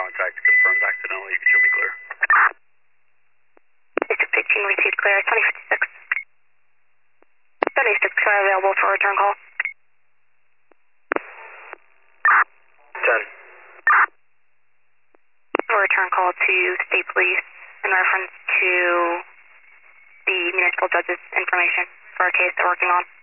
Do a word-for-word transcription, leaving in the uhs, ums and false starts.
contact confirmed accidentally. You can show me clear. District eighteen received clear. twenty fifty-six. seventy-six are available for return call. ten. For return call to state police in reference to the municipal judge's information for a case they're working on.